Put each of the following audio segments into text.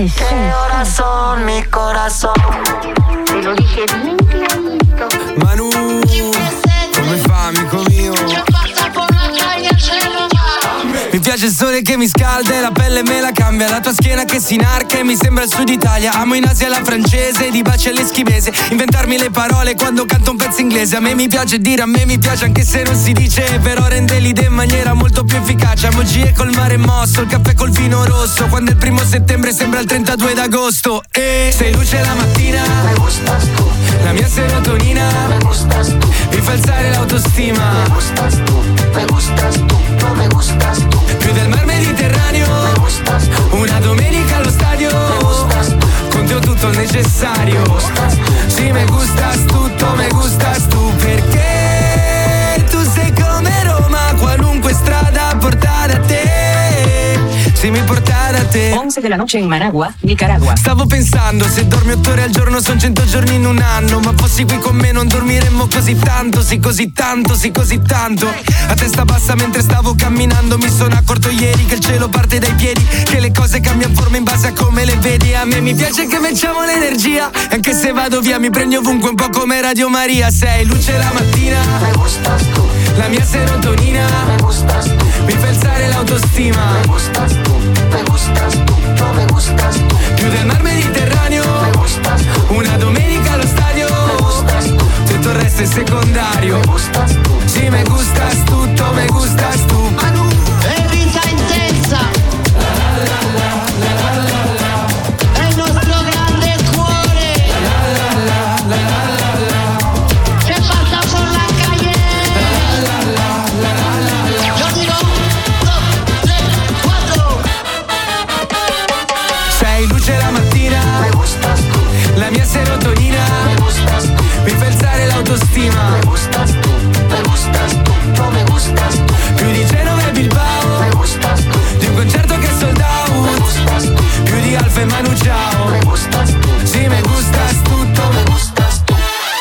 Que corazón, mi corazón. Te lo dije bien clarito. Manu, come fa, amico mio? Mi piace il sole che mi scalda e la pelle me la cambia. La tua schiena che si inarca e mi sembra il sud Italia. Amo in Asia la francese, di baci all'eschimese. Inventarmi le parole quando canto un pezzo inglese. A me mi piace dire, a me mi piace anche se non si dice. Però rende l'idea in maniera molto più efficace. Emoji col mare mosso, il caffè col vino rosso. Quando è il 1 settembre sembra il 32 d'agosto. E sei luce la mattina, Me gustas tú, la mia serotonina, me gustas tú, mi fa alzare l'autostima. me gustas tú, me gustas tú, no me gustas tú. Più del mar Mediterraneo, Me gustas tú, una domenica allo stadio. me gustas tú, Con te ho tutto il necessario. me gustas tú. Sì, me gustas tutto, me gustas tu. Perché tu sei come Roma, qualunque strada porta da te. Sì, mi porta da te. 11 de la noche en Managua, Nicaragua. Stavo pensando, se dormi 8 ore al giorno son 100 giorni in un anno. Ma fossi qui con me non dormiremmo così tanto. Sì, così tanto, sì, così tanto. A testa bassa mentre stavo camminando. Mi sono accorto ieri che il cielo parte dai piedi, che le cose cambiano forma in base a come le vedi. A me mi piace che facciamo l'energia. Anche se vado via mi prendi ovunque, un po' come Radio Maria. Sei luce la mattina, Me gustas tú, la mia serotonina, me gustas tú, mi fa alzare l'autostima. me gustas tú, me gustas tú, no me gustas tú. Più del mar Mediterraneo, Me gustas tú, una domenica allo stadio. me gustas tú, Tutto il resto è secondario. me gustas tú. Sì, me gustas tutto, me gustas tu. È vita intensa. È il nostro grande cuore. Che passa por la calle. Yo digo 1, 2, 3, 4. Sei luce la mattina, Me gustas tú, la mia serotonina, me gustas tú, mi fa alzare l'autostima. me gustas tú, no me gustas tú. Più di Genova e Bilbao, Me gustas tú, di un concerto che è sold me out. gustas tú, Più di Alfa e Manu Ciao. me gustas tú, Sì, me gustas tutto, me gustas tú.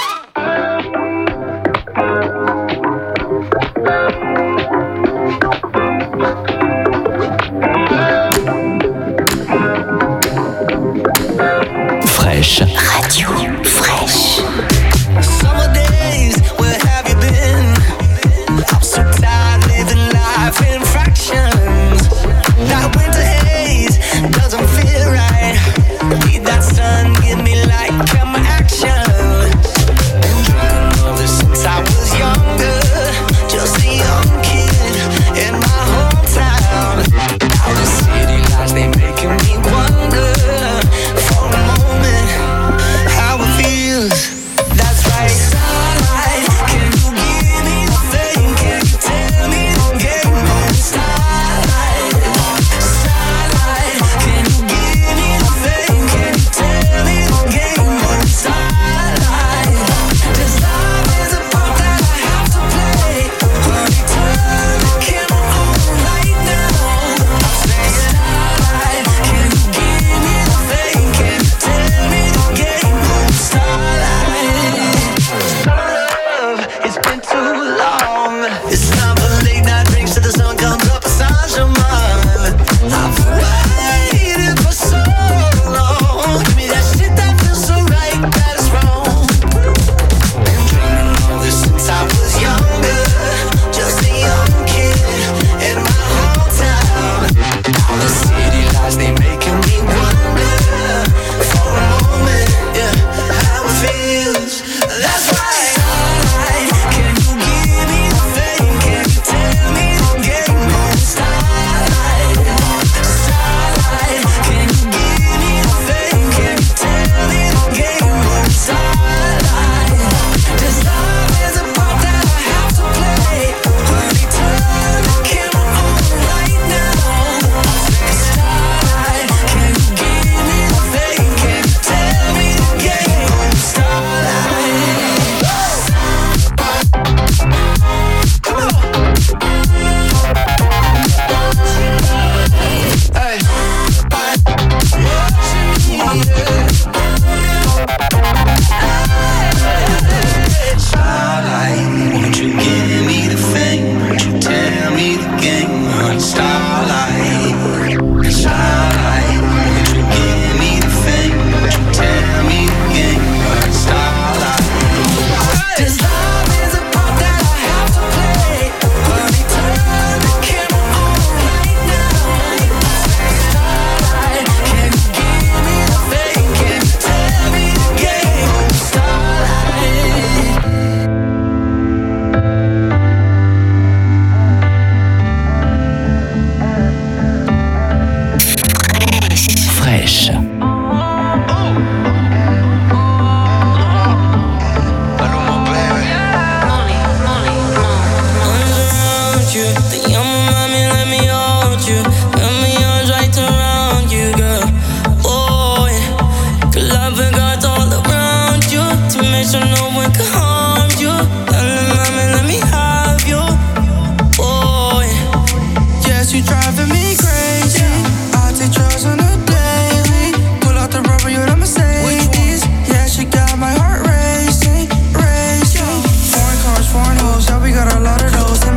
Fresh. Radio Fresh. Summer days, where have you been? I'm so tired living life in fractions. That winter haze doesn't feel right. Need that sun, give me light, come action. Been dreaming of this since I was younger. Just a young kid in my hometown. Now the city lights, they making me wonder for a moment how it feels. That's right. Starlight, can you give me the thing? Can you tell me the game on Starlight? Starlight, can you give me the thing? Can you tell me the game on Starlight? This love is a part that I have to play. Honey, turn the camera on right now. I'm saying Starlight, can you give me the thing? Can you tell me the game on Starlight? Love, it's been too long. It's time for late night drinks till the sun comes up. Saint-Germain, I've waited for so long. Give me that shit that feels so right, that is wrong. Been dreaming of this since I was younger. Just a young kid in my hometown. Now the city lights, they making me wonder for a moment, yeah, how it feels. That's right. Starlight, can you give me the thing? Can you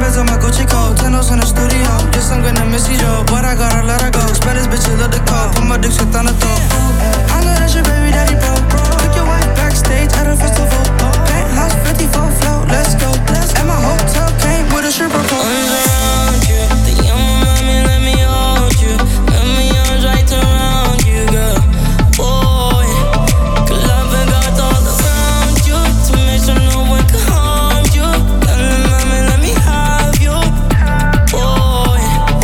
mezzo ma Gucci coat, tendos in the studio. Io sangue nel messaggio, but I gotta let her go. Spend this bitch, love the call, put my dick shit on the top. I know that's your baby daddy, bro. Took your wife backstage at a festival. Penthouse 54 float, let's go. And my hotel came with a stripper pole. Around you, the young mommy, let me hold you. Let me arms right around you, girl. Boy, good love and got all around you to make sure no one can harm you. Young mommy, let me have you, boy.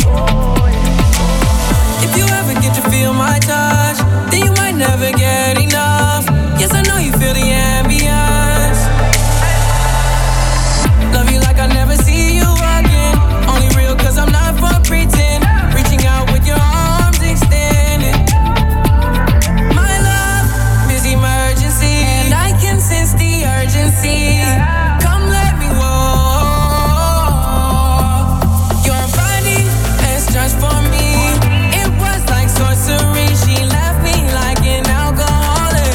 If you ever get to feel my touch, then you might never get enough. Yes, I know you feel the ambience. Love you like I never see you again. Only real cause I'm not for pretend. Reaching out with your arms extended. My love is emergency, and I can sense the urgency. Come let me walk. Your body is just for me. It was like sorcery. She left me like an alcoholic.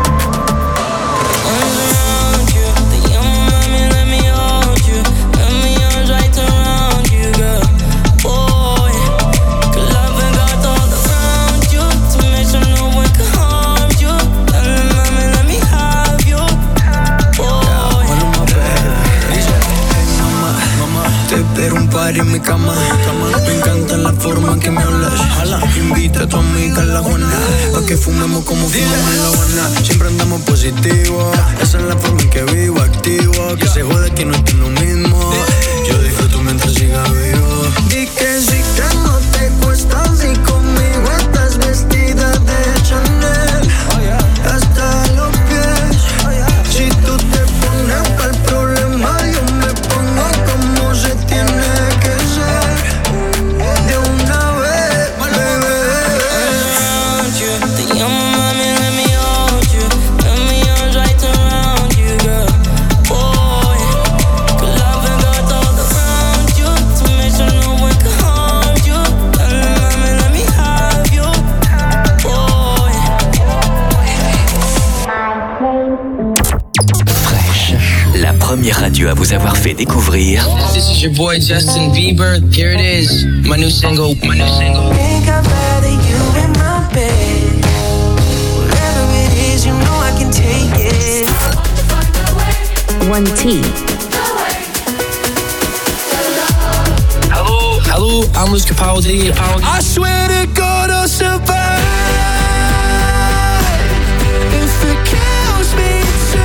Around you, the young mommy, let me hold you. Let me arms right around you, girl. Boy, good love and got all around you to make sure no one can harm you. Young mommy, let me have you, boy. Mamá, te espero un par en mi cama. Me encanta la forma en que me hablas. Invita a tu amiga a la Juana, pa' que fumemos como fumamos en La Habana. Siempre andamos positivos, esa es la forma en que vivo, activo. Que se jode que no es lo mismo. Yo disfruto mientras siga vivo. Y que sí que no te cuesta, si conmigo estás vestida de Chanel hasta los pies. Si tú te pones pa'l problema, yo me pongo como se tiene que ser. De una vez, bebé. Around you, the young mommy, let me hold you. Let me arms right around you, girl. Boy, good love and got all around you to make sure no one can harm you. Young mommy, let me have you, boy. Fresh, la première radio à vous avoir fait découvrir This is your boy Justin Bieber. Here it is, my new single. Think I'd rather you in my bed. Whatever it is, you know I can take it. 1T. Hello, I'm Luis Capaldi. I swear to God I'll survive if it kills me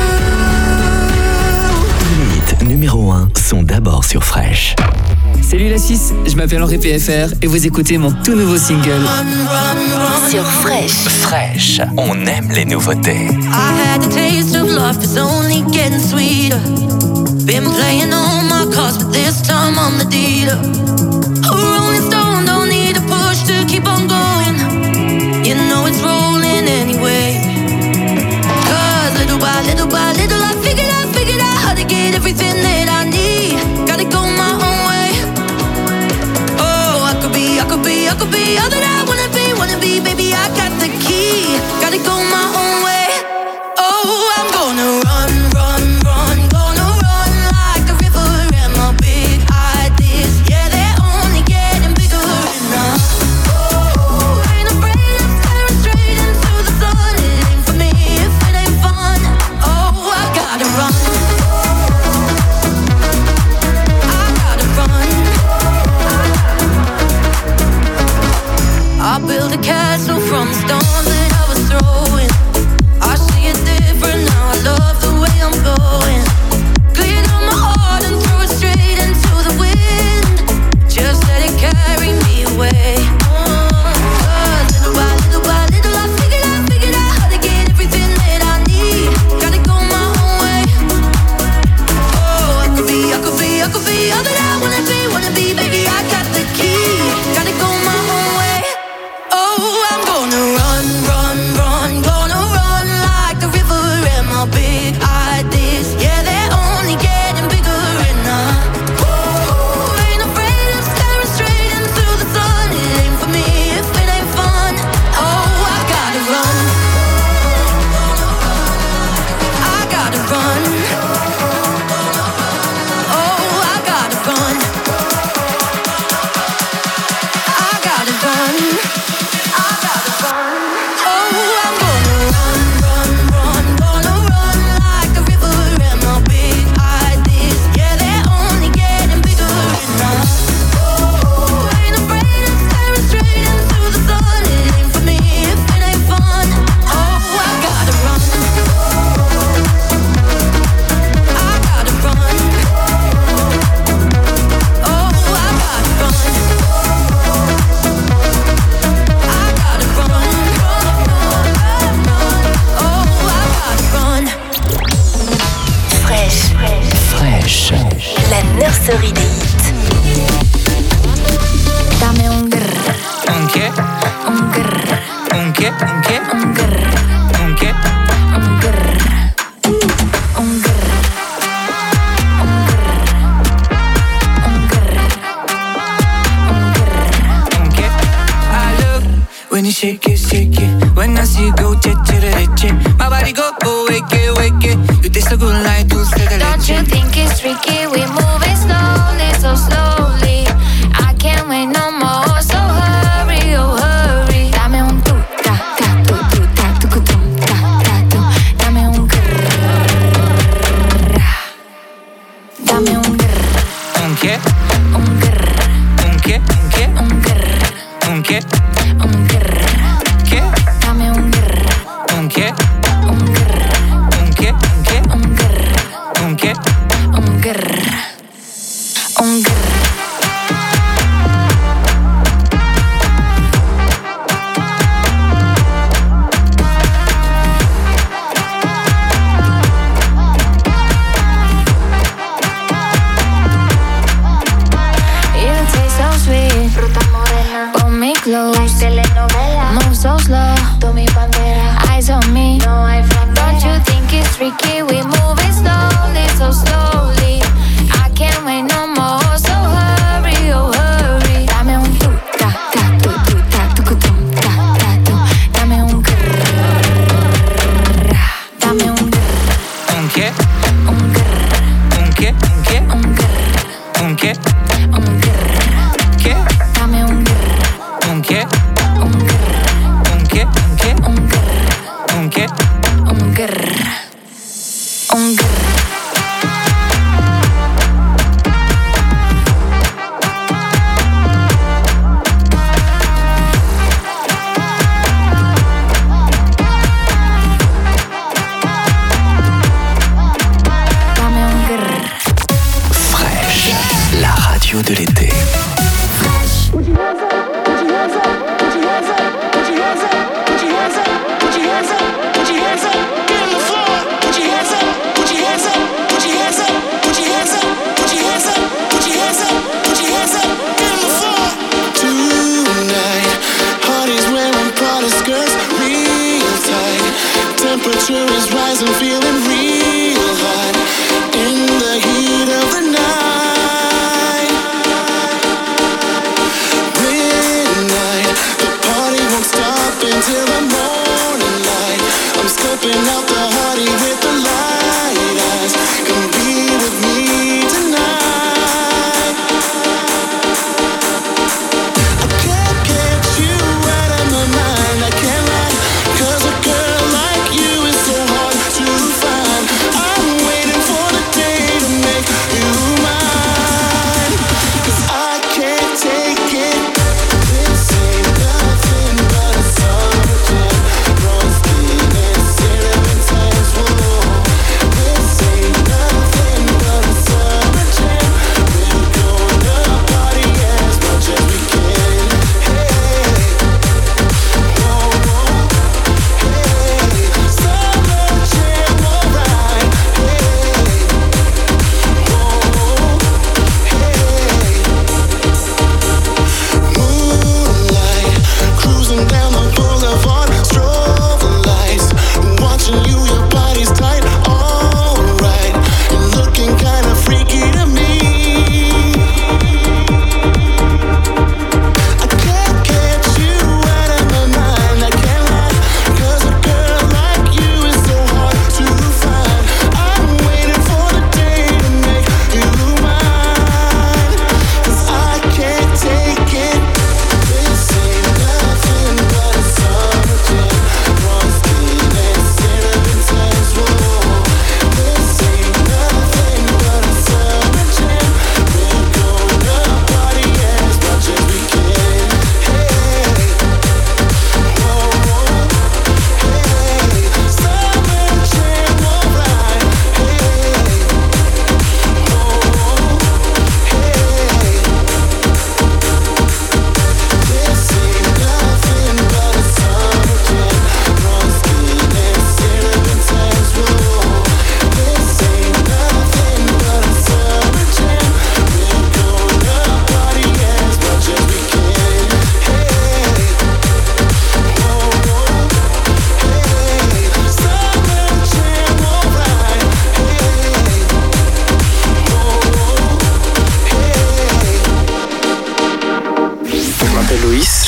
too. Limite numéro 1 sont d'abord sur Fresh. Salut la Suisse, je m'appelle Henri PFR et vous écoutez mon tout nouveau single. Sur Fresh. Fresh, on aime les nouveautés. I had the taste of love, it's only getting sweeter. Been playing all my cards, but this time I'm the dealer. A rolling stone, don't need a push to keep on going. You know it's rolling anyway. Cause little by little by little I figured out how to get everything that I need. Gotta go my own way. Oh, I could be all that I wanna be, baby, I got the key. Gotta go my own way. Oh, I'm gonna run, gonna run like the river. And my big ideas, yeah, they're only getting bigger enough. Oh, ain't afraid of staring straight into the sun. It ain't for me if it ain't fun. Oh, I gotta run. I gotta run. Story des hits. Dame un grrr. Un che? Un grrr. Un che? Un che? Un grrr. Un che? Un grrr. Un grrr. Un grrr. Un grrr. Un grrr. Un che? I love when you shake it, shake it. When I see you go, che. My body go, wake it. You taste so good like dulce de leche. Don't you think it's tricky? We moving slowly, so slowly. I can't wait no more, so hurry, oh hurry. Dame un tu, ta, tu, ta, tu, tu, ta, tu. Dame un grrr. Dame un grrr. Un che? Un grrr. Un che? Un che? Un grrr. Un che? Un grrr. Che? Dame un grrr. Un che? Un grrr. Un che? Un che? Un grrr. Un che? Un grrr. Un grrr. Close. Telenovela. Move so slow. Tu mi bandera. Eyes on me. No hay frontera. Don't you think it's tricky? We moving slowly, so slowly. I can't wait no more. So hurry, oh hurry. Dame un tu, ta, tu, ta, tu, tu. Dame un grrr. Dame un grrr. Un che? Un grrr. Un che? Un che? Un grrr. Un che? Un grrr. Che? Dame un grrr. Un che? Un grrr. Un che? Un che? Un grrr. Un che? Un grrr. Un grrr. Dame un grrr. Fresh, la radio de l'été. Temperature is rising, feeling real hot in the heat of the night. Midnight, the party won't stop until the morning light. I'm scoping out the party with the light eyes. Come be with me tonight. I can't get you out of my mind. I can't lie, 'cause a girl like you is so hard to find.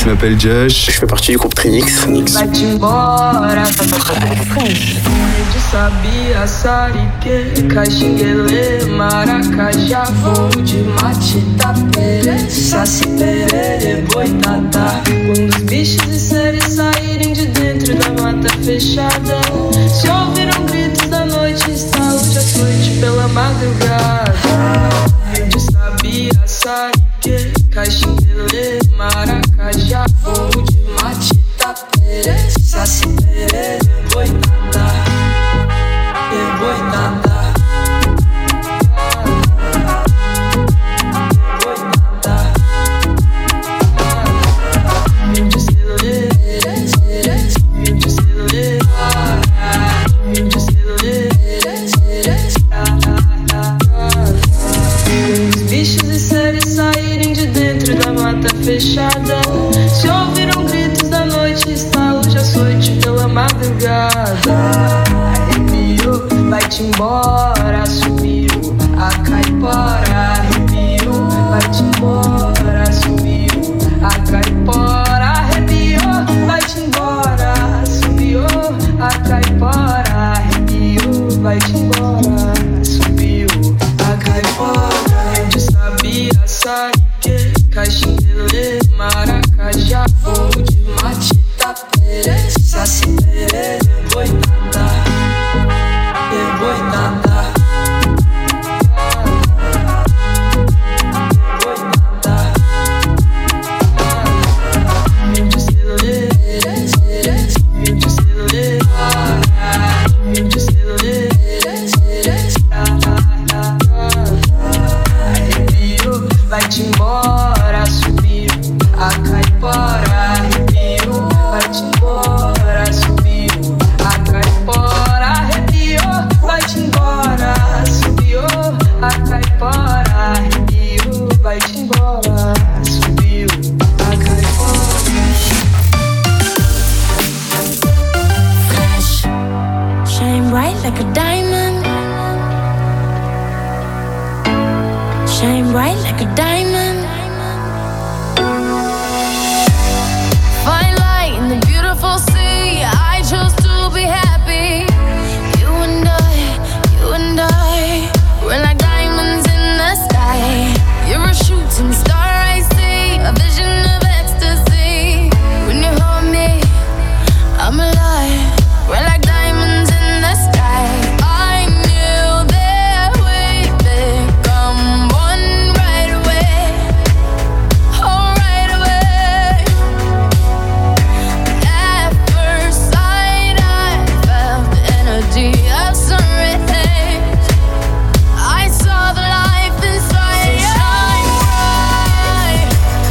je m'appelle Josh. Je fais partie du groupe Trinix. Vai-te embora. Sabia, Sarique, Caxinguele, Maracajá, voo de Matita, Saci, Perere, Boitatá. Quando os bichos e seres saírem de dentro da mata fechada, se ouviram gritos da noite, estalo de açoite pela madrugada. De Sabia, Sarique, Caxinguele, Maracajá, voo de Matita, Saci, Perere, Boitatá. Boitatá, boitatá, mil de celular, mil de celular, mil de celular. Os bichos e seres saírem de dentro da mata fechada, se ouviram gritos da noite, estalo de açoite pela madrugada. Vai-te embora, subiu a caipora, arrepiou. Vai-te embora, subiu a caipora, arrepiou. Vai-te embora, subiu a caipora, arrepiou. Vai-te embora, subiu a caipora. De Sabia, Sarique, Caxinguele, Maracajá, voo de Matita, Saci, Perere, Boitatá. Boitatá, boitatá, mil de celular, mil de celular, mil de celular. Arrepiou, vai-te embora, subiu a caipora, arrepiou, vai-te embora, subiu a caipora, arrepiou. Vai-te embora, subiu a caipora, arrepiou. Vai-te embora, subiu a caipora. Fresh, shine bright like a diamond. Shine bright like a diamond. Find light in the beautiful sea. I chose to be happy. We're like diamonds in the sky. You're a shooting star, I see. A vision of ecstasy. When you hold me, I'm alive. We're like diamonds in the sky. I knew that we'd become one right away. Oh, right away. At first sight, I felt the energy of sun rays. I saw the life inside. So shine bright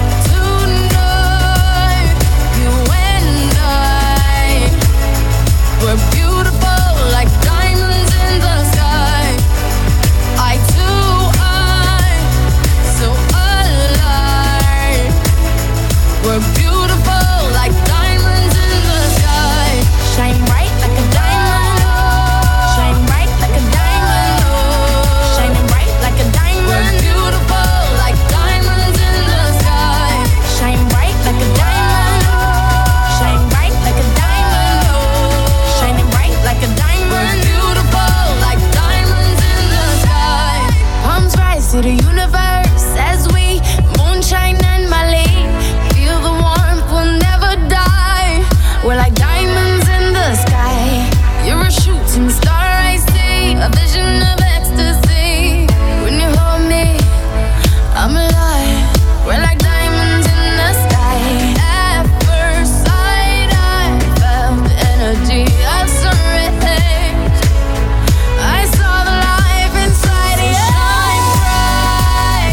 tonight. You and I, we're beautiful like diamonds in the sky. Eye to eye, so alive. We're beautiful like diamonds in the sky. Shine bright like a diamond. Shine bright like a diamond. Shining bright like a diamond. We're beautiful like diamonds in the sky. Shine bright like a diamond. Shine bright like a diamond. Shining bright like a diamond. We're beautiful like diamonds in the sky. Palms rise to the universe as we moonshine and Mali. Feel the warmth, we'll never die. We're like diamonds in the sky. You're a shooting star, I see. A vision of ecstasy. When you hold me, I'm alive. We're like diamonds in the sky. At first sight, I felt the energy of sun rays. I saw the life inside you. Shine bright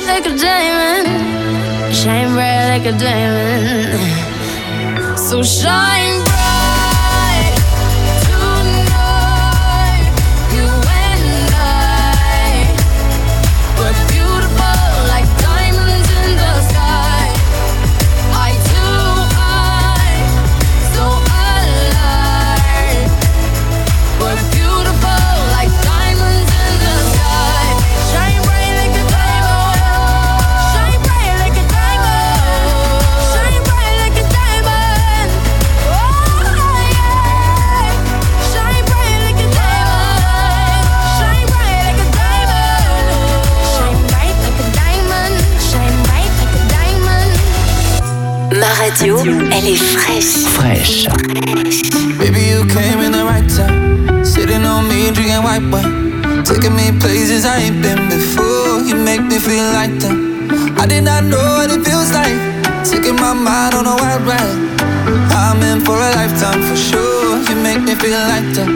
like a diamond. Shine bright like a diamond. So shine bright tonight. You and I, we're beautiful like diamonds in the sky. Eye to eye, so alive. We're beautiful like diamonds in the sky. Shine bright like a diamond. Shine bright like a diamond. Shine bright like a diamond. Oh yeah. Shine bright like a diamond. Shine bright like a diamond. Shine bright like a diamond. Shine bright like a diamond. Ma radio, elle est fraîche. Fraîche. Baby, you came in the right time. Sitting on me, drinking white wine. Taking me places I ain't been before. You make me feel like that. I did not know what it feels like. Taking my mind on a wild ride. I'm in for a lifetime for sure. You make me feel like that.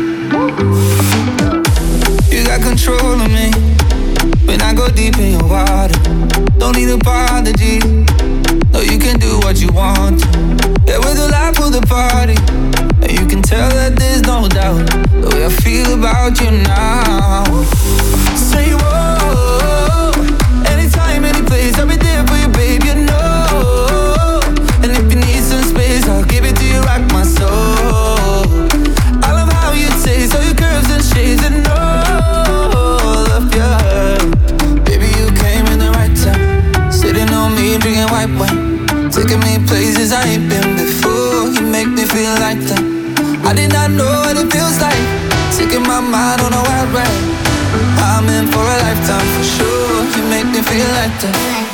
You got control of me when I go deep in your water. Don't need apology. No, you can do what you want. Yeah, we're the life of the party. And you can tell that there's no doubt the way I feel about you now. Say whoa, anytime, any place, I'll be there for you, babe, you know. And if you need some space, I'll give it to you, rock my soul. I love how you taste, all your curves and shades, and all of your. Baby, you came in the right time. Sitting on me, drinking white wine. Taking me places I ain't been before. You make me feel like that. I did not know what it feels like. Taking my mind on a wild ride. I'm in for a lifetime for sure. You make me feel like that.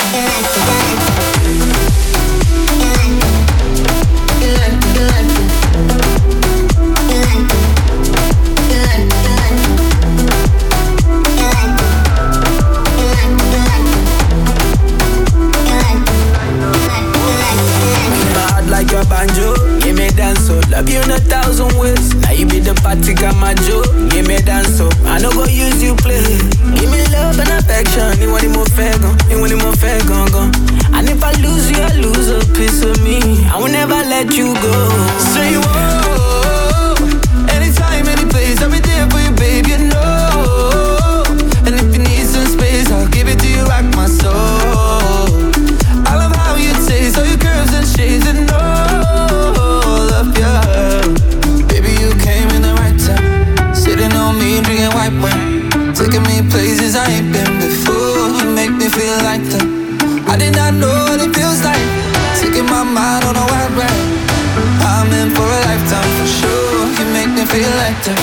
Like your banjo, give me dance so. Love you in 1,000 ways. Now you be the party kamajo, give me dance so. I no go use you play. Give me love and affection. You want it more fair gon', you want it more fair gon'. And if I lose you, I lose a piece of me. I will never let you go. Say whoa, anytime, any place, I'll be there for you, babe, you know. And if you need some space, I'll give it to you, rock my soul. I love how you taste, all your curves and shades, and all of your. Baby, you came in the right time. Sitting on me, drinking white wine. Taking me places I ain't been before. You make me feel like that. I did not know what it feels like. Taking my mind on a wild ride. I'm in for a lifetime for sure. You make me feel like that.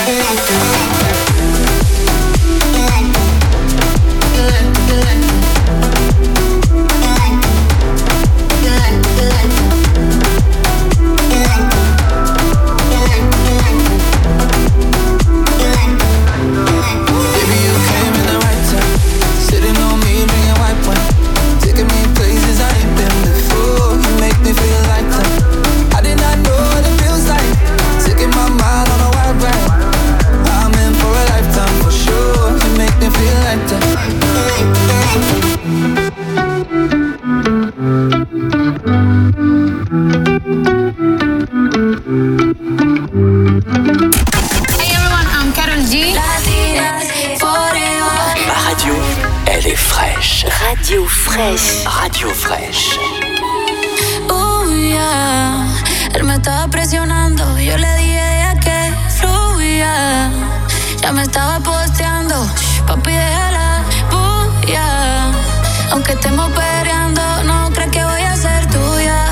Radio fraîche. Radio fraîche. Oh yeah, él me estaba presionando. Yo le dije que fluya. Ya me estaba posteando. Papi, déjala bulla. Aunque estemos peleando, no crees que voy a ser tuya.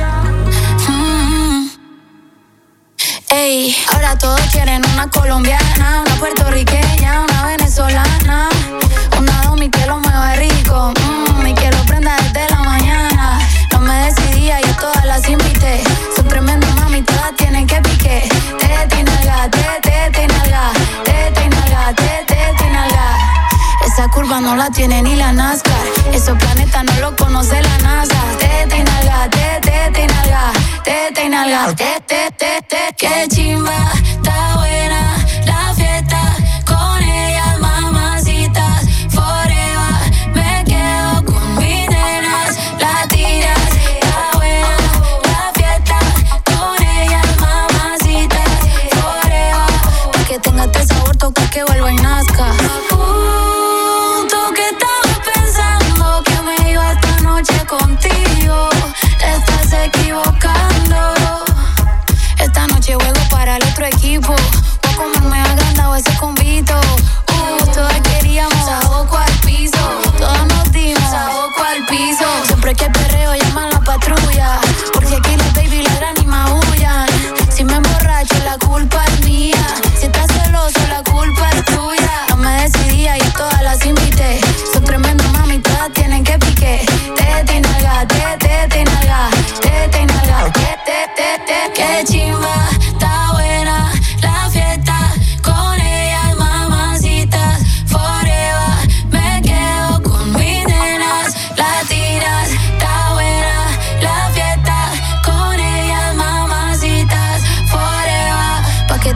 Ey, ahora todos quieren una colombiana, una puertorriqueña, una venezolana, una domi que lo mueve rico, y que lo prenda desde la mañana. No me decidía, yo todas las invité. Son tremendas mami, todas tienen que pique. Tete y nalga, tete y nalga, tete y nalga, tete y nalga. Esa curva no la tiene ni la NASCAR. Esos planetas no lo conoce la NASA. Tete y nalga, tete y nalga, tete y nalga, tete, tete. Qué chimba, está buena la fiesta con ellas, mamacitas. Forever me quedo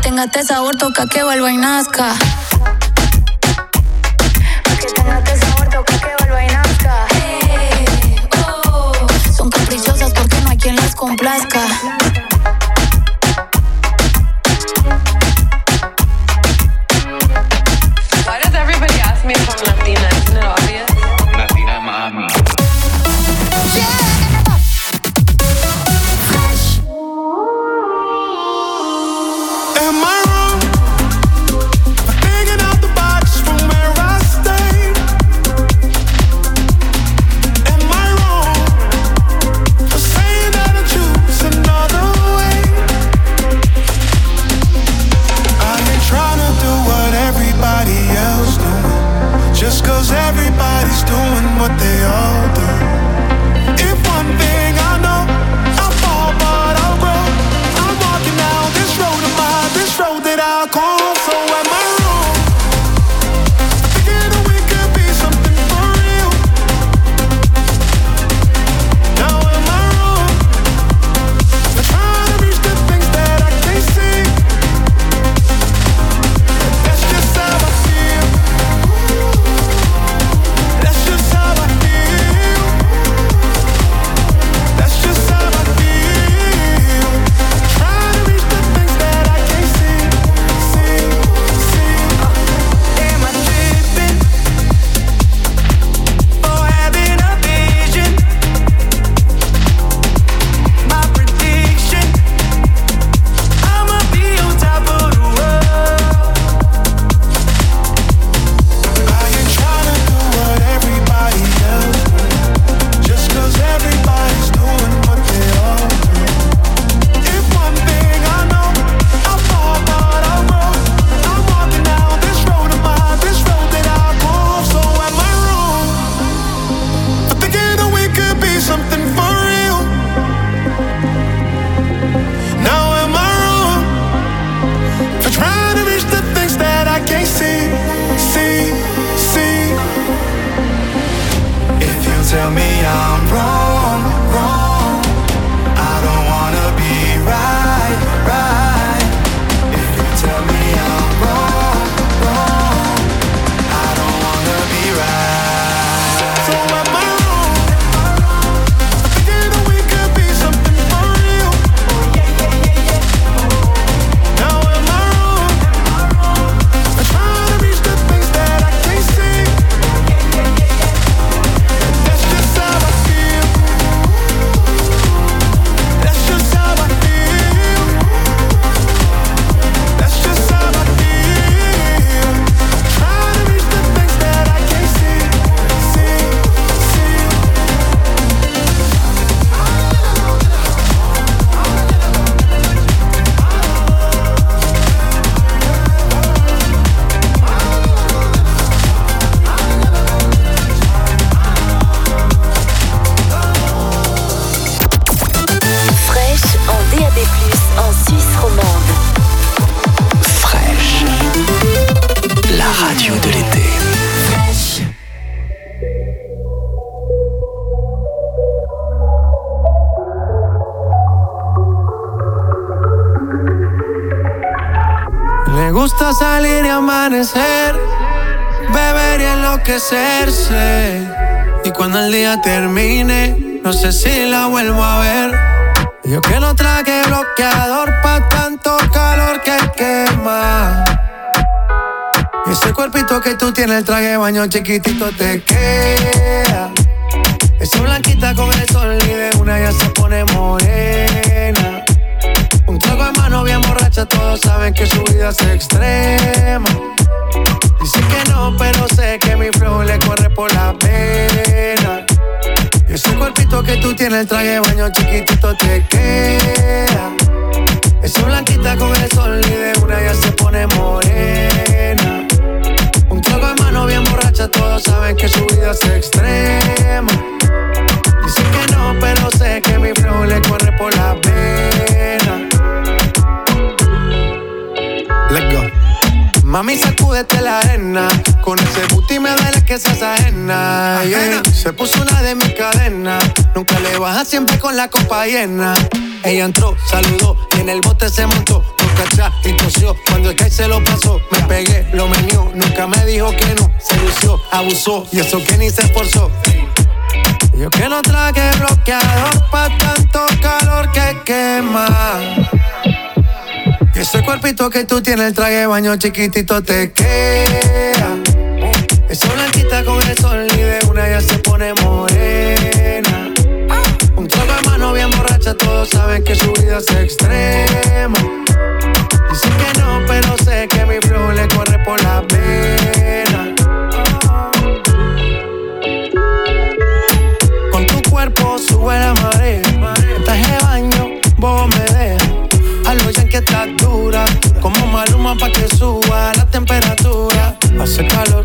tenga este sabor, toca que vuelva y nazca. Son caprichosas porque no hay quien las complazca. Why does everybody ask me if I'm Latina? Isn't it obvious? Latina mami. Am I wrong for thinking out the box from where I stay? Am I wrong for saying that I choose another way? I ain't trying to do what everybody else doing, just 'cause everybody's doing what they all do. If one thing I know, I'll fall but I'll grow. I'm walking down this road of mine, this road that I call. So am I wrong thinking that we could be something for real? Now am I wrong for trying to reach the things that I can't see? That's just how I feel. That's just how I feel. That's just how I feel. Trying to reach the things that I can't see. Am I tripping or having a vision? My prediction, I'ma be on top of the world. I ain't trying to do what everybody else does, just 'cause everybody's doing what they all do. If one thing I know, I'll fall but I'll grow. I'm walking down this road of mine, this road that I call. So am I wrong for thinking that we could be something for real? Now am I wrong for trying to reach the things that I can't see? If you tell me I'm wrong, I don't wanna be right. If you tell me I'm wrong, I don't wanna be right. So am I wrong for thinking that we could be something for real? Now am I wrong for trying to reach the things that I can't see? That's just how I feel. That's just how I feel. That's just how I feel. Trying to reach the things that I can't see. Fraîche en DAB+, en Suisse romande. Fraîche, la radio de l'été. Le gusta salir y amanecer, beber y enloquecerse. Y cuando el día termine, no sé si la vuelvo a ver. Yo que no traje bloqueador pa' tanto calor que quema. Y ese cuerpito que tú tienes, el traje de baño chiquitito te queda. Esa blanquita con el sol y de una ya se pone morena. Un trago de mano bien borracha, todos saben que su vida es extrema. Dice que no, pero sé que mi flow le corre por la pena. Y ese cuerpito que tú tienes, el traje de baño chiquitito te queda. Esa blanquita con el sol y de una ya se pone morena. Un trago de mano bien borracha, todos saben que su vida es extrema. Dice que no, pero sé que mi flow le corre por la pena. Let's go. Mami, sacúdete la arena. Con ese booty me duele que seas ajena, yeah. Se puso una de mis cadenas. Nunca le baja, siempre con la copa llena. Ella entró, saludó y en el bote se montó. Con nunca atrás y tosió. Cuando el que se lo pasó, me pegué, lo menió. Nunca me dijo que no, se lució, abusó. Y eso que ni se esforzó. Yo que no traje bloqueador pa' tanto calor que quema. Y ese cuerpito que tú tienes, el traje de baño chiquitito te queda. Esa blanquita con el sol y de una ya se pone morena. Un trago de mano bien borracha, todos saben que su vida es extrema. Dicen que no, pero sé que mi flow le corre por la pena. Con tu cuerpo sube la marea. En traje de baño, vos me dejas. A lo ya que estás dura, como Maluma pa' que suba la temperatura. Hace calor,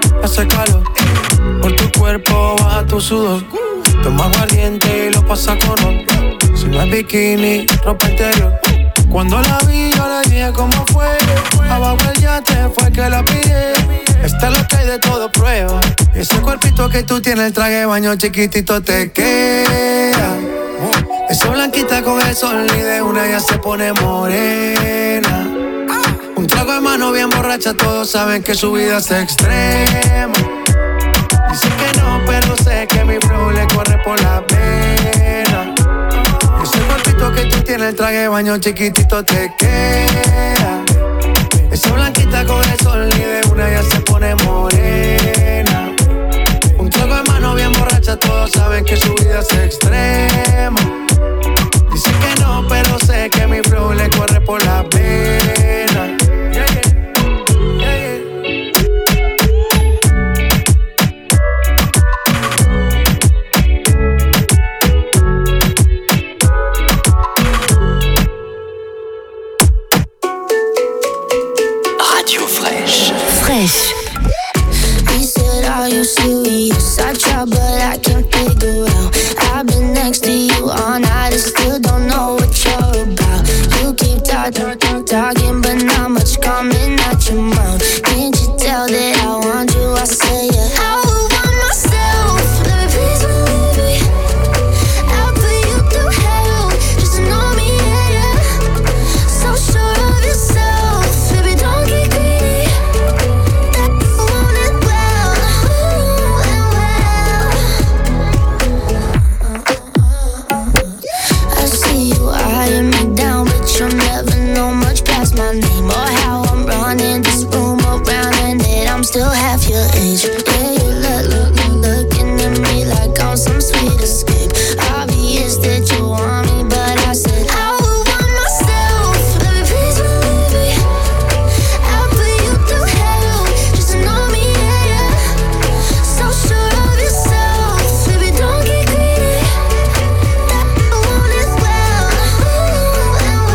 por tu cuerpo baja tu sudor. Toma aguardiente y lo pasa con ron. Si no es bikini, ropa interior. Cuando la vi yo le dije cómo fue. Abajo el yate fue que la pillé. Esta es lo que hay de todo prueba. Ese cuerpito que tú tienes, el traje de baño chiquitito te queda. Esa blanquita con el sol y de una ya se pone morena. Un trago de mano bien borracha, todos saben que su vida es extrema. Dicen que no, pero sé que mi flow le corre por la pena. Ese cuerpito que tú tienes, el traje de baño chiquitito te queda. Esa blanquita con el sol y de una ya se pone morena. Un trago de mano bien borracha, todos saben que su vida es extrema. Dicen que no, pero sé que mi flow le corre por la pena. Yeah, yeah. Yeah, yeah. Radio Fraîche. Fraîche. He said, are you serious? I try, but I can't figure out. I've been next to you all night and still don't know what you're about. You keep talking, but not much coming out your mouth. Can't you tell that I want you? I say yeah. I would want myself. Let me please believe me. I'll put you through hell just to know me, yeah, yeah. So sure of yourself, baby, don't get greedy. That I want it well, ooh, and well. I see you eyeing me down, but you'll never know much past my name or how I'm running this room around, and that I'm still half your age. Yeah, you looking at me like I'm some sweet escape. Obvious that you want me, but I said I would want myself. Let me please believe me. I'll put you through hell just to know me, yeah, yeah. So sure of yourself, baby, don't get greedy. That I want it well, ooh, and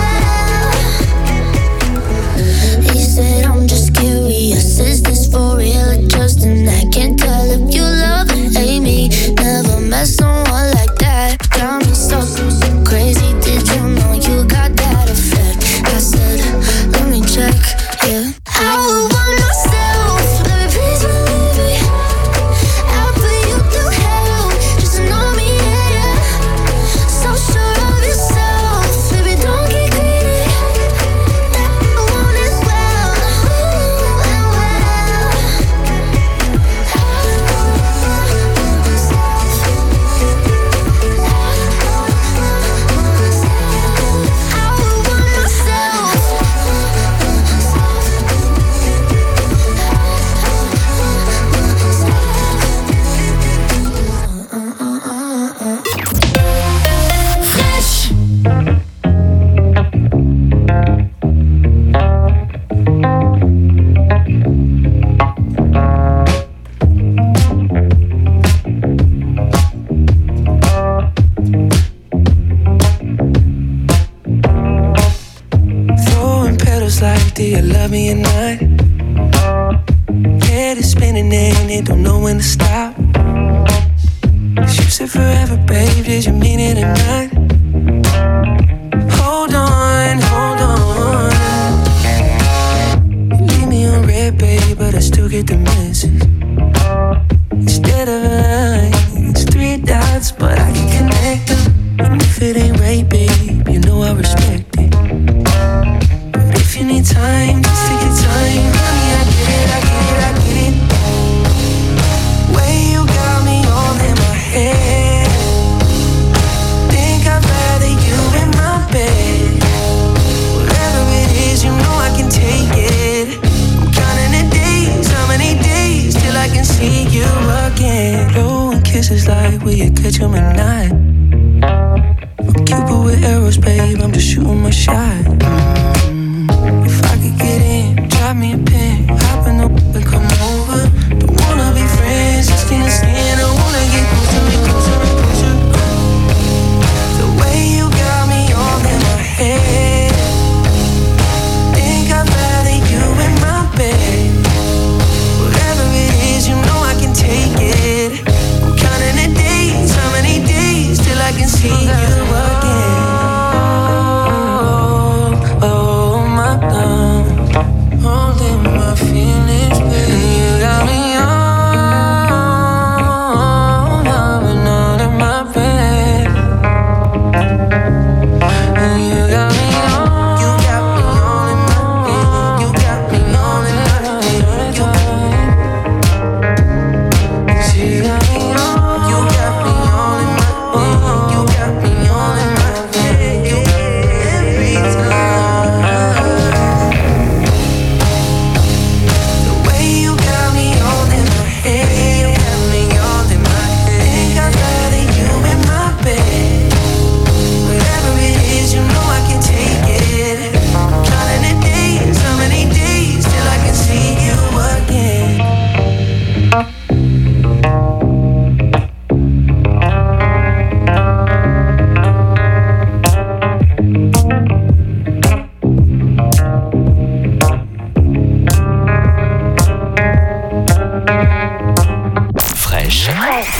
well. He said I'm just curious, is this for real or just an act? Can't tell if you love or hate me. Never met someone like that. Got me so crazy, did you know you got that effect? I said, let me check, yeah. I would want myself, let me please believe me. I'll put you through hell just to know me, yeah, yeah. So sure of yourself, baby, don't get greedy. That I want it well, ooh, and well. I would want myself. Fresh. Throwing petals like, do you love me or not? Head is spinning and it don't know when to stop. 'Cause you said forever, babe, did you mean it or not? Hold on, hold on. You leave me on red, babe, but I still get the message. Instead of a line, it's 3 dots, but I can connect them. And if it ain't right, babe, you know I respect it. will you catch him at night? I'm Cupid with arrows, babe, I'm just shooting my shot. If I could get in, drop me a pin, hop in the and come over. Don't wanna be friends, just skin to skin. I wanna get closer and closer and closer. The way you got me all in my head, think I'd rather you in my bed. Whatever it is, you know I can take it. I'm counting the days, how many days till I can see you again. Oh my God, holding my feelings, baby. You got me on, I've been out in my bed. And you got me on, you got me all in my bed. You got me all in my bed. You got me on, you got me all in my bed. You got me all in my bed. Every time. The way you got me all in my head, you got me all in my head. Think I'd rather you in my bed. Whatever it is, you know I can take it. Counting the days, how many days till I can see you again. Fraîche.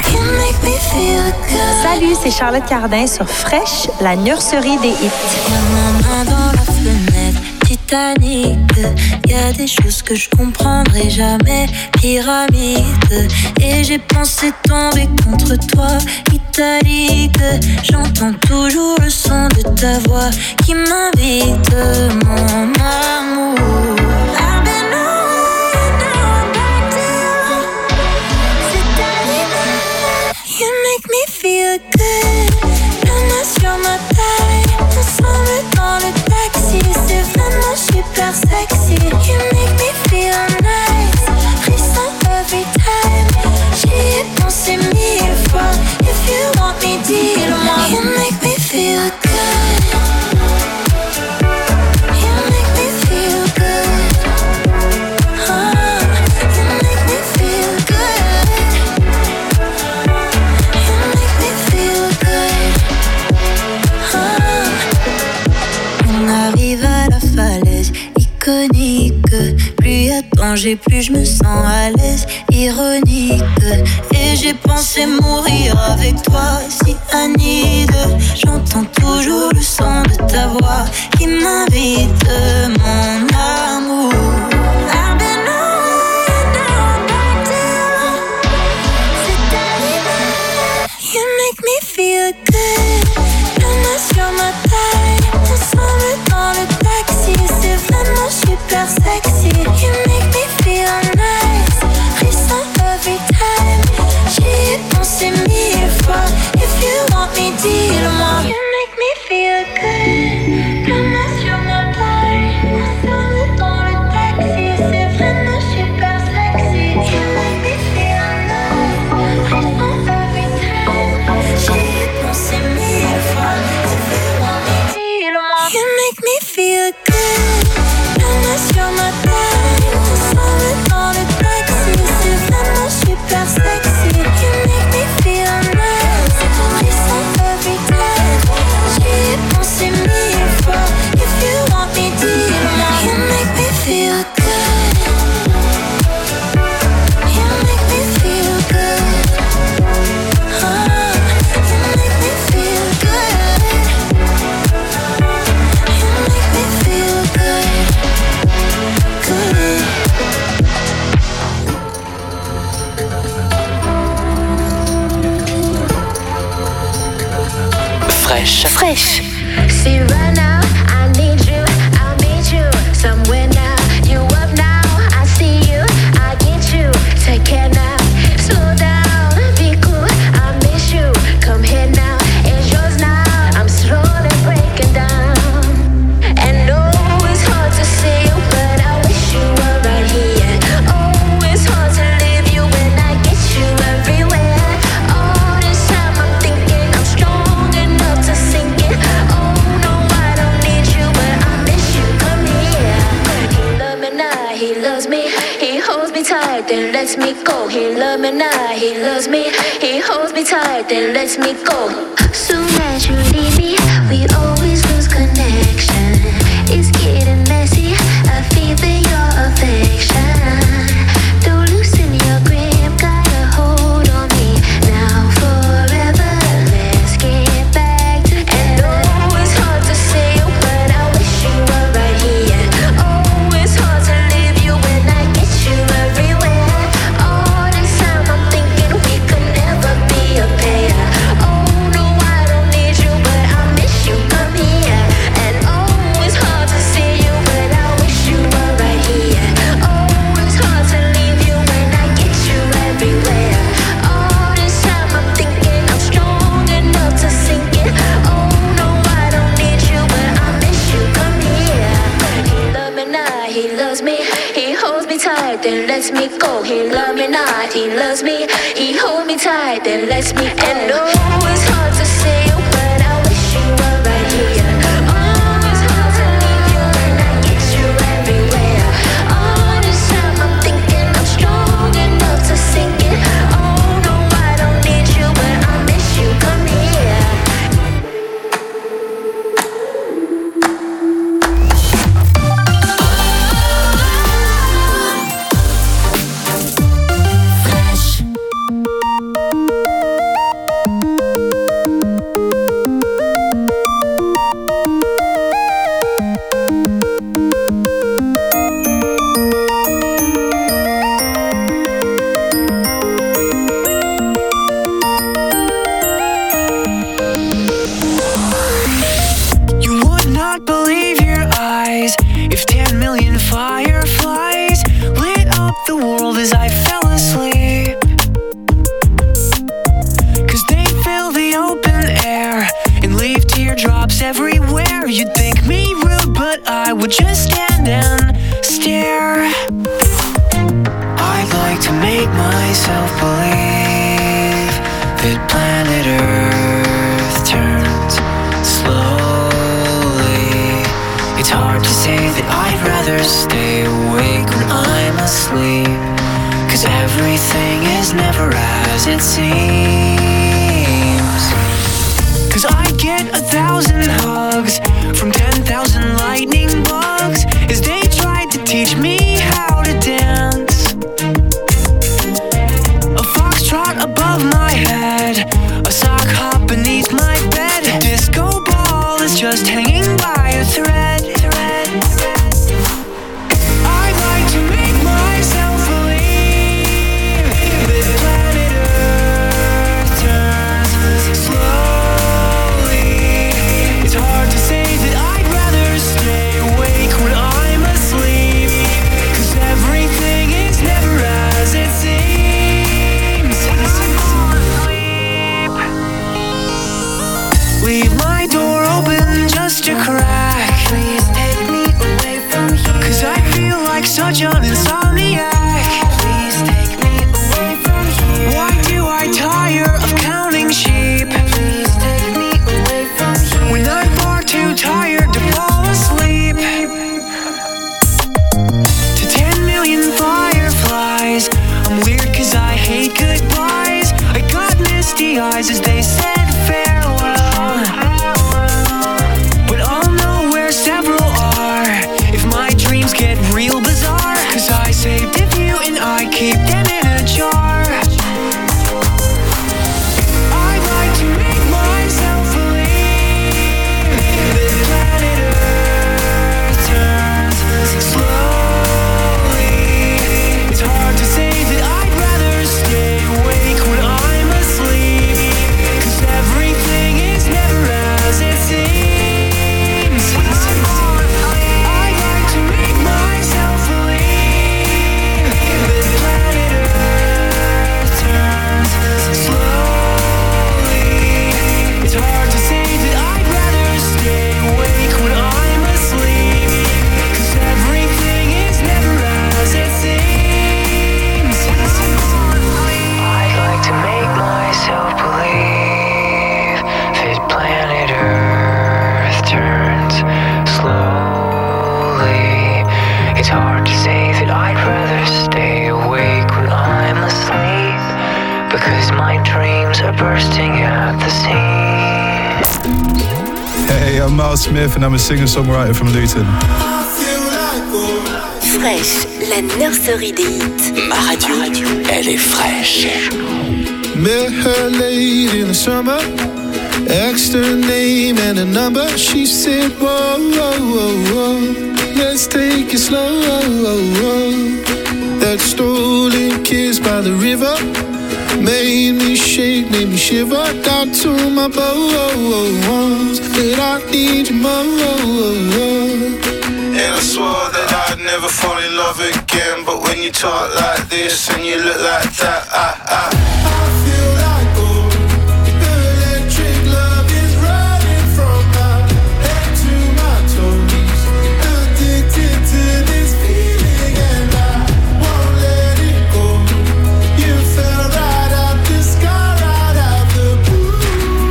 Salut, c'est Charlotte Cardin sur Fraîche, la nurserie des hits. Ma main dans la fenêtre, Titanic. Y a des choses que je comprendrai jamais, pyramide. Et j'ai pensé tomber contre toi, italique. J'entends toujours le son de ta voix qui m'invite, mon amour. I've been away, now I'm back to you. C'est ta limite. You make me feel good. La main sur ma taille, ensemble dans le taxi. C'est vraiment super sexy. You make me feel nice. Frisson every time. J'y ai pensé 1000 fois. If you want me, dis-le-moi. You make me feel good. You make me feel good. Oh, you make me feel good. You make me feel good. Oh. On arrive à la falaise iconique. Plus y a de danger, plus je me sens à l'aise. Ironique. Et j'ai pensé mourir avec toi, si Anide. J'entends toujours le son de ta voix qui m'invite, mon amour. I've been away, now I'm back to you. C'est ta limite. You make me feel good. La main sur ma taille, ensemble dans le taxi. C'est vraiment super sexy. You make me feel nice. Frisson every time. J'y ai pensé 1000 fois. If you want me, dis-le-moi. You make me feel good. La main sur ma taille, ensemble dans le taxi. C'est vraiment super sexy. You make me feel nice. Frisson every time. J'y ai pensé 1000 fois. If you want me, dis-le-moi. You make me feel good. La main sur ma taille, ensemble dans le taxi. C'est vraiment super sexy. You make me feel nice. Frisson every time. J'y ai pensé 1000 fois. If you want me, dis-le-moi. You make me feel good. You make me feel good. Oh, you make me feel good. You make me feel good. Good. Fraîche. Fraîche. See right now, I need you, I'll meet you somewhere now. You up now, I see you, I get you. Take care now, slow down, be cool, I miss you. Come here now, it's yours now. I'm slowly breaking down. And no, it's hard to see you, but I wish you were right here. Oh, it's hard to leave you when I get you everywhere. All this time then lets me go. He loves me now, he loves me. He holds me tight, then lets me go. Soon as you leave me, we always lose connection. It's getting messy, I feel your affection. Don't loosen your grip, got a hold on me. Now forever, let's get back together. And oh, it's hard to say, but I wish you were right here. Oh, it's hard to leave you when I get you everywhere. All this time I'm thinking we could never be a pair. Oh no, I don't need you, but I miss you, come here. And oh, it's hard to see you, but I wish you were right here. Oh, it's hard to leave you when I get you everywhere. All this time I'm thinking I'm strong enough to sink it. Oh no, I don't need you, but I miss you, come here. He loves me now, he loves me. He holds me tight, then lets me go. He loves me not, he loves me. He holds me tight, then lets me go. And oh, it's hard to say, but I wish you were right here. Oh, it's hard to leave you when I get you everywhere. All this time I'm thinking I'm strong enough to sink it. Oh no, I don't need you, but I miss you, come here. You would not believe your eyes if 10 million fireflies lit up the world as I fell asleep. 'Cause they fill the open air and leave teardrops everywhere. You'd think me rude, but I would just stand and stare. I'd like to make myself believe that planet Earth turns slowly. It's hard to say that I'd rather stay awake when I'm asleep. 'Cause everything is never as it seems. 'Cause I get 1,000 hugs from 10,000 lightning bugs as they tried to teach me how to dance. A foxtrot above my head, a sock hop beneath my bed. A disco ball is just hanging by a thread. I'd like to make myself believe that planet Earth turns slowly. It's hard to say that I'd rather stay awake when I'm asleep. 'Cause everything is never as it seems. Leave my door open just a crack. Please take me away from here. 'Cause I feel like such an insomniac. Please take me away from here. Why do I tire of counting sheep? Please take me away from here. When I'm far too tired to fall asleep. To 10 million fireflies, I'm weird 'cause I hate goodbyes. I got misty eyes as they said farewell. But I'll know where several are if my dreams get real bizarre. 'Cause I saved a few and I keep them in a jar. I'd like to make myself believe that planet Earth turns slowly. It's hard to say that I'd rather stay awake when I'm asleep. 'Cause bursting at the seams. Hey, I'm Miles Smith and I'm a singer-songwriter from Luton. Fresh, la nurserie des hits. Ma radio, elle est fraîche. Met her late in the summer, asked her name and a number. She said, whoa, whoa, whoa, whoa, let's take it slow. That stolen kiss by the river made me shake, made me shiver. Down to my bones, that I need you more. And I swore that I'd never fall in love again. But when you talk like this and you look like that, I feel like gold. Electric love is running from my head to my toes. Addicted to this feeling and I won't let it go. You fell right out the sky, right out the blue.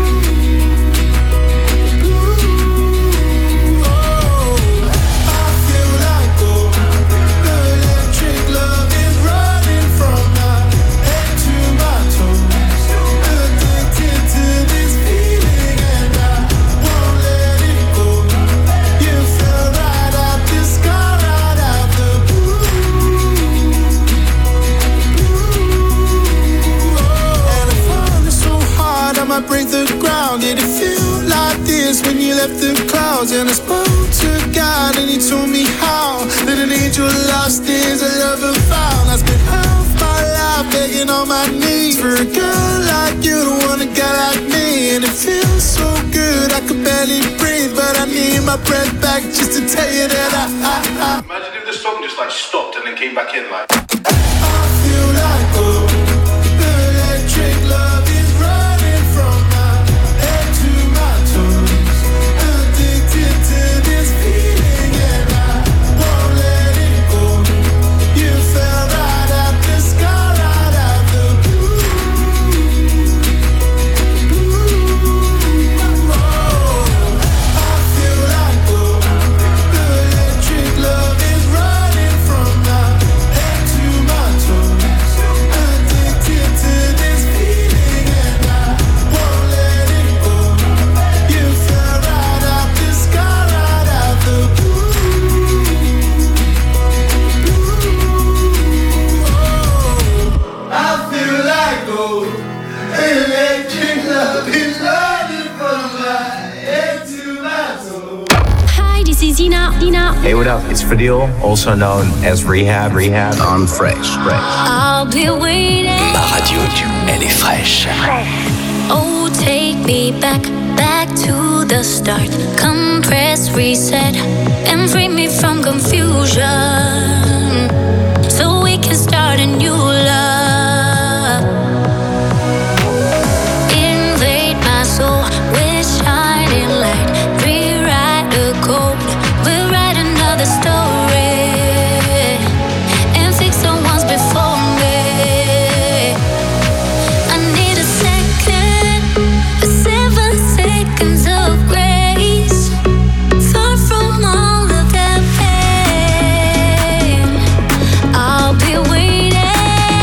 Break the ground. Did it feel like this when you left the clouds? And I spoke to God and he told me how that an angel lost is a lover found. I spent half my life begging on my knees for a girl like you to want a guy like me. And it feels so good I could barely breathe, but I need my breath back just to tell you that I Imagine if the song just like stopped and then came back in like I feel like gold. Electric love is running from my head to my toes. Addicted to this feeling and I won't let it go. You fell right out the sky, right out the blue. I feel like gold. Electric love is running from my head to my toes. Addicted to this feeling and I won't let it go. You fell right out the sky, right out the blue. I feel like gold. Electric love is running from my head to my toes. Hi, this is Dina. Hey, what up? It's Fadil, also known as Rehab on Fresh. I'll be waiting. Ma radio, elle est fraîche. Oh, take me back to the start. Compress, reset, and free me from confusion, so we can start a new love. Invade my soul with shining light. Rewrite the code, we'll write another story, and fix the ones before me. I need a second, 7 seconds of grace, far from all of that pain. I'll be waiting.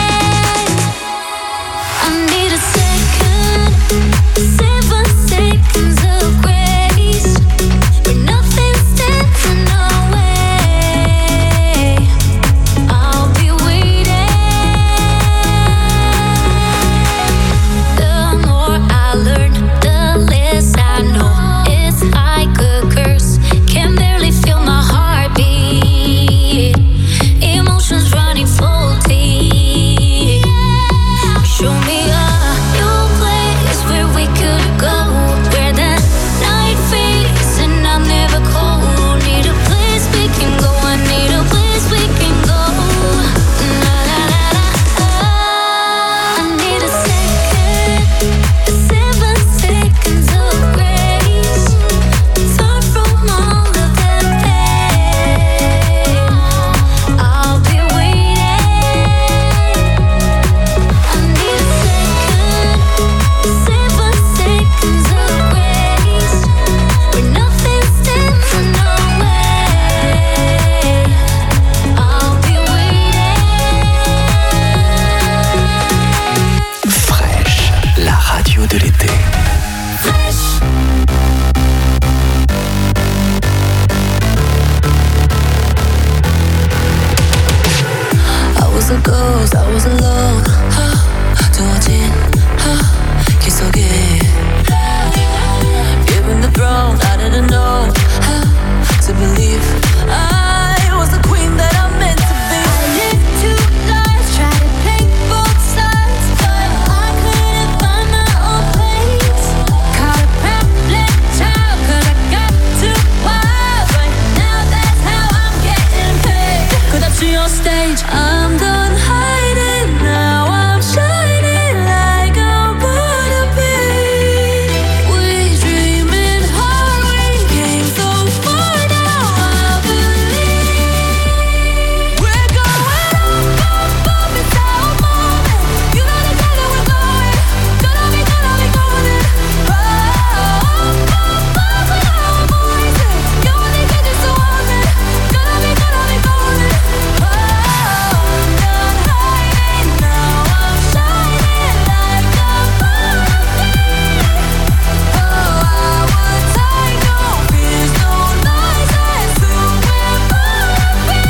de l'été. I was a ghost, I was alone. 두어진 길 속에 given the throne, I didn't know how to believe I was the queen that I meant to be. I lived two lives, tried to play both sides, but I couldn't find my own place. Caught a problem child, 'cause I got too wild, but now that's how I'm getting paid. Caught up to your stage, I'm done hiding, now I'm shining like I'm born to be. We dreaming hard, we came so far, now I believe we're going up, up, it's our moment. You know the time that we're going, gonna be golden. Up, up, up, with our voices. You only get this so often, gonna be golden. I'm done hiding, now I'm shining like I'm born to be. Oh, I would take no fears, no lies, that's who we're born to be.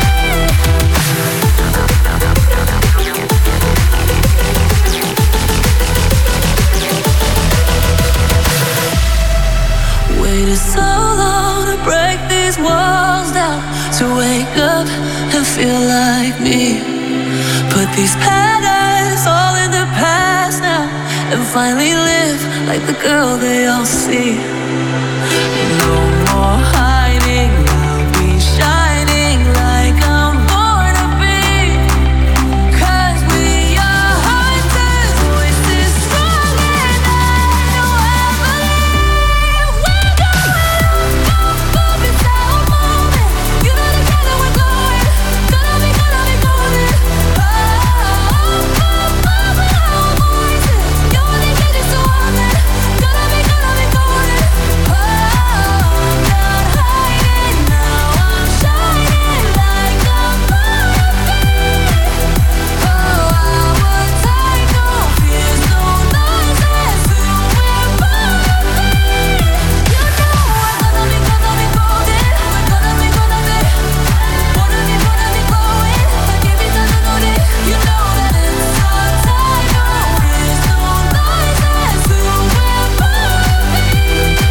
Waited so long to break these walls down, to wake up and feel like me. Put these patterns all in the past now, and finally live like the girl they all see. No more hiding, I'll be shining like I'm born to be. 'Cause we are hunters, voices strong, and I know I believe we're going up, up, it's our moment. You know the time that we're going, gonna be golden. Up, up, up, with our voices. You only get this so often, gonna be golden. Oh, I'm done hiding, now I'm shining like I'm born to be. Oh, I would take no fears, no lies, that's who we're born to be. You know we're gonna be golden. We're gonna be golden. Wanna be going, I give it to the note. You know that it's our time, no fears, no lies, that's who we're born to be.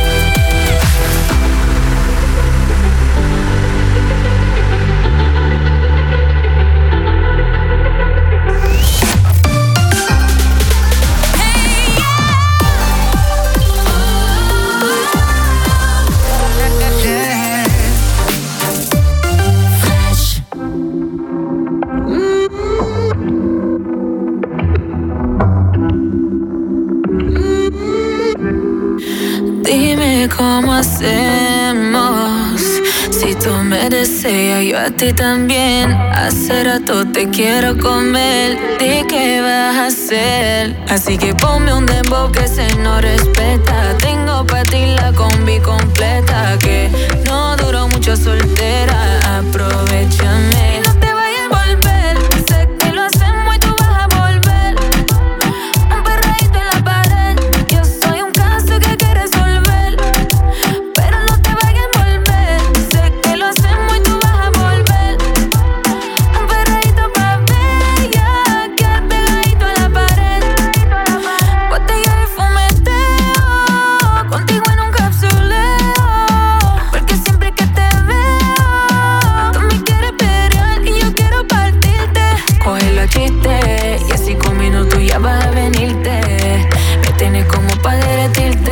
Dime cómo hacemos. Si tú me deseas, yo a ti también. Hace rato te quiero comer. Di qué vas a hacer. Así que ponme un dembow que se no respeta. Tengo pa' ti la combi completa. Que no duró mucho soltera. Aprovechame. No te vayas a volver. Sé que lo hacemos y tú vas a volver. Un perreíto en la pared. Yo soy un caso que hay que resolver. Pero no te vayas a volver. Sé que lo hacemos y tú vas a volver. Un perreíto pa' bella, que pegadito a la pared. Botella de fumeteo, contigo en un capsuleo. Porque siempre que te veo, tú me quieres pelear y yo quiero partirte. Cógelo a chiste, y así con minutos ya vas a venirte. Me tienes como pa' derretirte.